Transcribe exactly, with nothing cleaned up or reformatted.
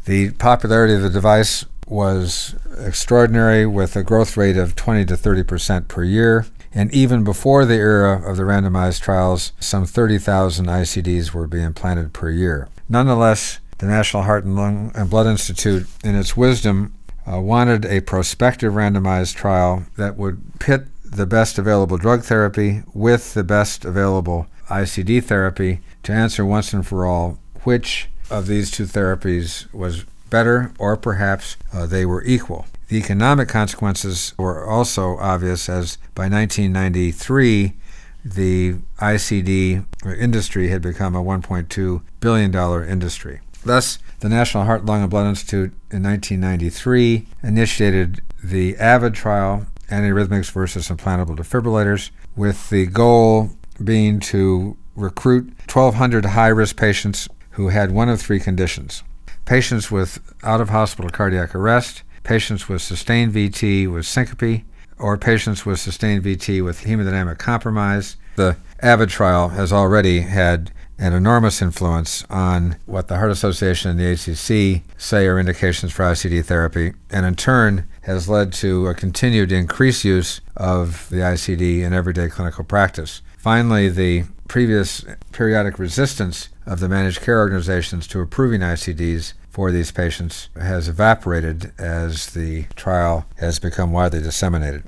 The popularity of the device was extraordinary, with a growth rate of twenty to thirty percent per year. And even before the era of the randomized trials, some thirty thousand I C Ds were being implanted per year. Nonetheless, the National Heart and Lung and Blood Institute, in its wisdom, uh, wanted a prospective randomized trial that would pit the best available drug therapy with the best available I C D therapy to answer once and for all which of these two therapies was better, or perhaps uh, they were equal. The economic consequences were also obvious, as by nineteen ninety-three, the I C D industry had become a one point two billion dollars industry. Thus, the National Heart, Lung, and Blood Institute in nineteen ninety-three initiated the AVID trial, Antiarrhythmics versus Implantable Defibrillators, with the goal being to recruit twelve hundred high-risk patients who had one of three conditions: patients with out-of-hospital cardiac arrest, patients with sustained V T with syncope, or patients with sustained V T with hemodynamic compromise. The AVID trial has already had an enormous influence on what the Heart Association and the A C C say are indications for I C D therapy, and in turn has led to a continued increased use of the I C D in everyday clinical practice. Finally, the previous periodic resistance of the managed care organizations to approving I C Ds for these patients has evaporated as the trial has become widely disseminated.